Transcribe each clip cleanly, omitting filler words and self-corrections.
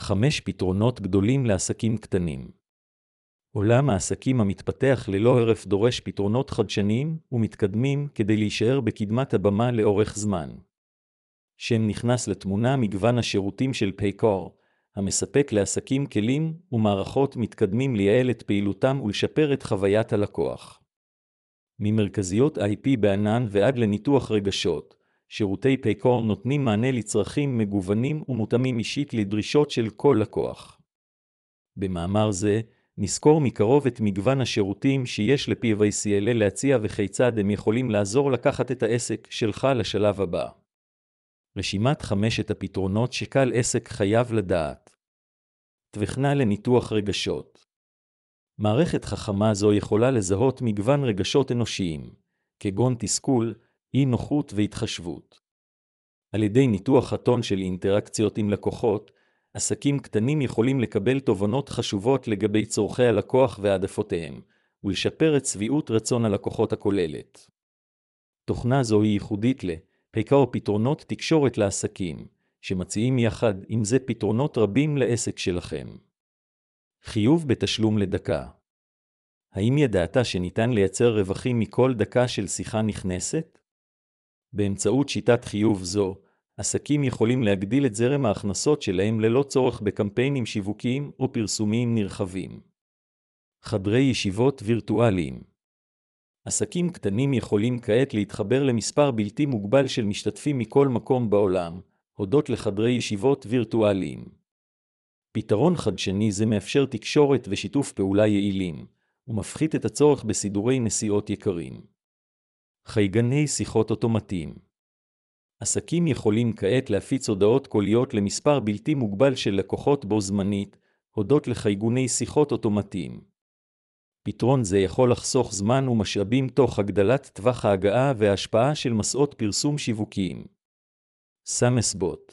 5 פתרונות גדולים לעסקים קטנים. עולם העסקים המתפתח ללא הרף דורש פתרונות חדשניים ומתקדמים כדי להישאר בקדמת הבמה לאורך זמן. שם נכנס לתמונה מגוון השירותים של Paycor, המספק לעסקים כלים ומערכות מתקדמים לייעל את פעילותם ולשפר את חוויית הלקוח. ממרכזיות IP בענן ועד לניתוח רגשות, שירותי Paycor נותנים מענה לצרכים מגוונים ומותאמים אישית לדרישות של כל לקוח. במאמר זה, נזכור מקרוב את מגוון השירותים שיש ל-PayCL להציע וכיצד הם יכולים לעזור לקחת את העסק שלך לשלב הבא. רשימת 5 הפתרונות שכל עסק חייב לדעת. תוכנה לניתוח רגשות. מערכת חכמה זו יכולה לזהות מגוון רגשות אנושיים, כגון תסכול, אי נוחות והתחשבות. על ידי ניתוח הטון של אינטראקציות עם לקוחות, עסקים קטנים יכולים לקבל תובנות חשובות לגבי צורכי הלקוח והעדפותיהם, ולשפר את שביעות רצון הלקוחות הכוללת. תוכנה זו היא ייחודית Paycor פתרונות תקשורת לעסקים, שמציעים יחד עם זה פתרונות רבים לעסק שלכם. חיוב בתשלום לדקה. האם ידעת שניתן לייצר רווחים מכל דקה של שיחה נכנסת? באמצעות שיטת חיוב זו, עסקים יכולים להגדיל את זרם ההכנסות שלהם ללא צורך בקמפיינים שיווקיים או פרסומיים נרחבים. חדרי ישיבות וירטואליים. עסקים קטנים יכולים כעת להתחבר למספר בלתי מוגבל של משתתפים מכל מקום בעולם, הודות לחדרי ישיבות וירטואליים. פתרון חדשני זה מאפשר תקשורת ושיתוף פעולה יעילים, ומפחית את הצורך בסידורי נסיעות יקרים. חייגני שיחות אוטומטיים. עסקים יכולים כעת להפיץ הודעות קוליות למספר בלתי מוגבל של לקוחות בו זמנית, הודות לחייגני שיחות אוטומטיים. פתרון זה יכול לחסוך זמן ומשאבים תוך הגדלת טווח ההגעה וההשפעה של מסעות פרסום שיווקיים. SamesBot.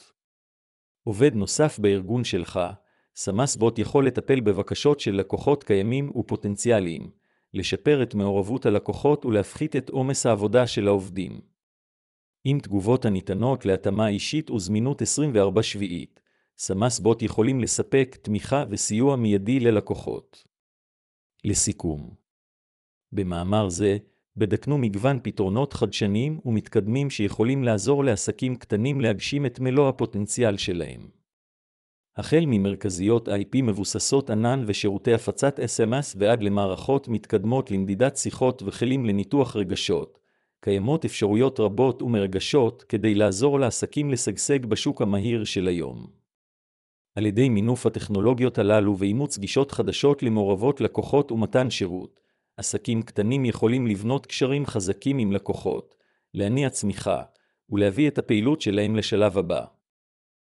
עובד נוסף בארגון שלך, SamesBot יכול לטפל בבקשות של לקוחות קיימים ופוטנציאליים, לשפר את מעורבות הלקוחות ולהפחית את עומס העבודה של העובדים. עם תגובות הניתנות להתאמה אישית וזמינות 24/7, SamesBot יכולים לספק תמיכה וסיוע מיידי ללקוחות. לסיכום. במאמר זה, בדקנו מגוון פתרונות חדשניים ומתקדמים שיכולים לעזור לעסקים קטנים להגשים את מלוא הפוטנציאל שלהם. החל ממרכזיות IP מבוססות ענן ושירותי הפצת SMS ועד למערכות מתקדמות למדידת שיחות וכלים לניתוח רגשות, קיימות אפשרויות רבות ומרגשות כדי לעזור לעסקים לשגשג בשוק המהיר של היום. על ידי מינוף הטכנולוגיות הללו ואימוץ גישות חדשות למעורבות לקוחות ומתן שירות, עסקים קטנים יכולים לבנות קשרים חזקים עם לקוחות, להניע צמיחה, ולהביא את הפעילות שלהם לשלב הבא.